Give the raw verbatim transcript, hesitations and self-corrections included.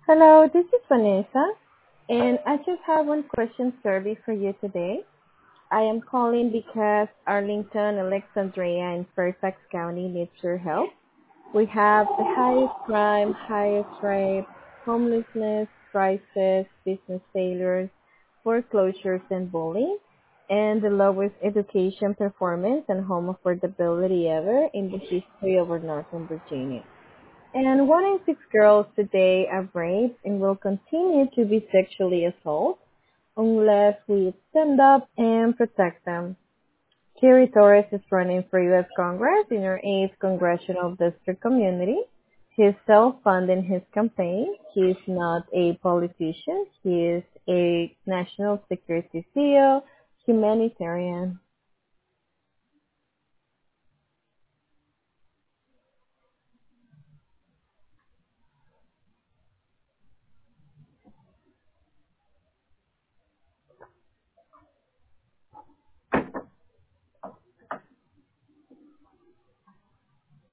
Hello, this is Vanessa, and I just have one question survey for you today. I am calling because Arlington, Alexandria, and Fairfax County needs your help. We have the highest crime, highest rape, homelessness, crisis, business failures, foreclosures, and bullying, and the lowest education performance and home affordability ever in the history of our Northern Virginia. And one in six girls today are raped and will continue to be sexually assaulted unless we stand up and protect them. Kerry Torres is running for U S. Congress in her eighth congressional district community. He's self-funding his campaign. He's not a politician. He is a national security C E O, humanitarian,